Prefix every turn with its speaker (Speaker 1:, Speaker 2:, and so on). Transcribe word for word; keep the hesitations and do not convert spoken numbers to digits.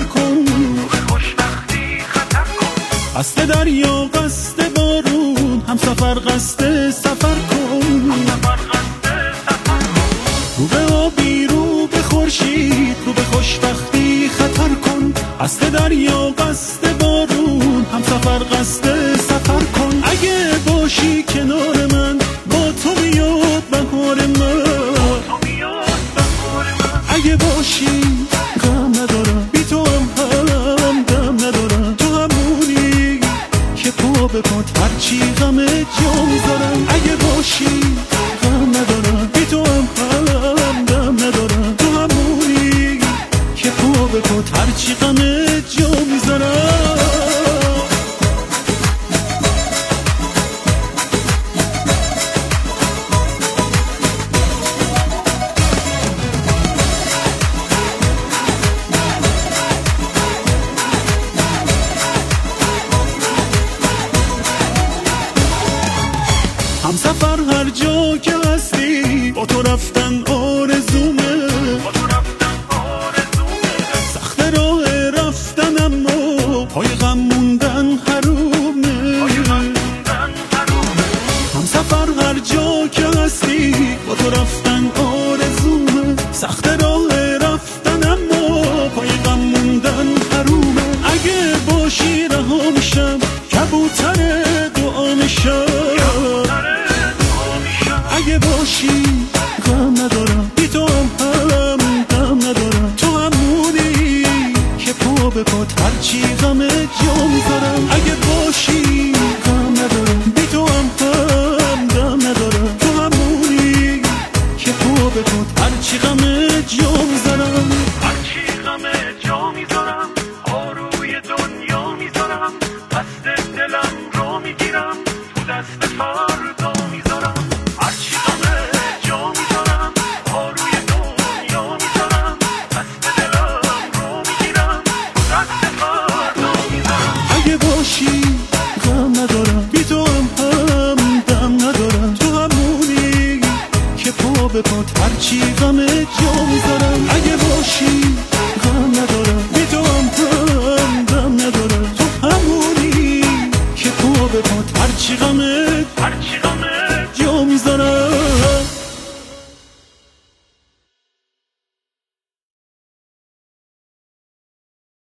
Speaker 1: سفر کن،
Speaker 2: به خوشبختی خطر کن.
Speaker 1: قصد دریا قصد بارون، هم سفر قصد سفر کن.
Speaker 2: سفر قصد سفر کن.
Speaker 1: رو به آبی رو به خورشید، رو به خوشبختی خطر کن. قصد دریا قصد بارون، هم سفر قصد سفر کن. اگه باشی کنار من، با تو بیاد بهار من.
Speaker 2: تو بیاد بهار من.
Speaker 1: اگه باشی غم ندارم، بی تو هم هم دم ندارم. تو همونی که پا به پات هرچی غم جا میذارم. اگه باشی غم ندارم، بی تو هم هم دم ندارم. تو همونی که پا به پات هرچی غم جا میذارم. هم سفر هر جا که هستی، با تو رفتن آرزومه.
Speaker 2: با تو رفتن آرزومه.
Speaker 1: سخت راه رفتن اما پای غم موندن حرومه.
Speaker 2: پای غم موندن حرومه.
Speaker 1: هم سفر هر جا که هستی، با تو رفتن آرزومه. سخت راه رفتن اما پای غم موندن حرومه. اگه باشی رها میشم، کبوتر دعا میشم. اگه باشی غم ندارم، بی تو هم هم غم ندارم. تو همونی که پا به پات هرچی غم جا میذارم. اگه باشی غم ندارم، بی تو هم هم غم ندارم. تو همونی که پا به پات هرچی غم جا میذارم.
Speaker 2: هرچی غم جا میذارم، آروی دنیا میذارم. دست دلم رو میگیرم، تو دست فردا میذارم. هرچی غم جا میذارم، آروی دنیا میذارم. دست دلم رو میگیرم، تو دست فردا میذارم.
Speaker 1: اگه باشی غم ندارم، بی تو هم هم دم ندارم. تو همونی که پا به پات هرچی غم جا میذارم. اگه باشی